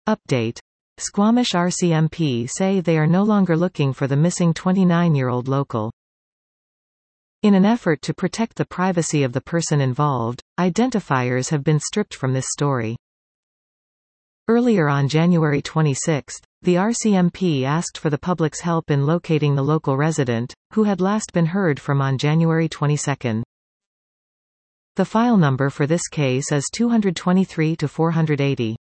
Update. Squamish RCMP say they are no longer looking for the missing 29-year-old local. In an effort to protect the privacy of the person involved, identifiers have been stripped from this story. Earlier on January 26, the RCMP asked for the public's help in locating the local resident, who had last been heard from on January 22. The file number for this case is 223-480.